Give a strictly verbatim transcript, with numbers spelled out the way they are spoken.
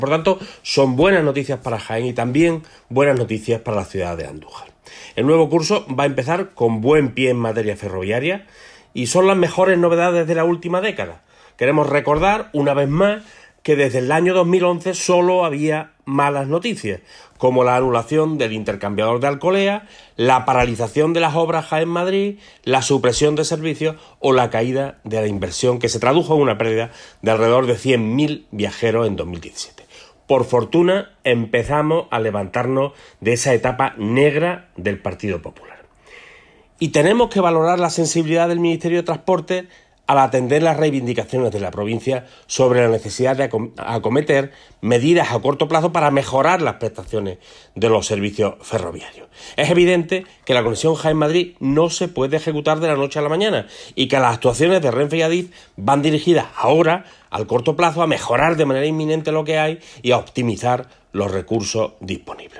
Por tanto, son buenas noticias para Jaén y también buenas noticias para la ciudad de Andújar. El nuevo curso va a empezar con buen pie en materia ferroviaria y son las mejores novedades de la última década. Queremos recordar, una vez más, que desde el año dos mil once solo había malas noticias, como la anulación del intercambiador de Alcolea, la paralización de las obras Jaén-Madrid, la supresión de servicios o la caída de la inversión, que se tradujo en una pérdida de alrededor de cien mil viajeros en dos mil diecisiete. Por fortuna, empezamos a levantarnos de esa etapa negra del Partido Popular. Y tenemos que valorar la sensibilidad del Ministerio de Transporte al atender las reivindicaciones de la provincia sobre la necesidad de acometer medidas a corto plazo para mejorar las prestaciones de los servicios ferroviarios. Es evidente que la conexión Jaén-Madrid no se puede ejecutar de la noche a la mañana y que las actuaciones de Renfe y Adif van dirigidas ahora, al corto plazo, a mejorar de manera inminente lo que hay y a optimizar los recursos disponibles.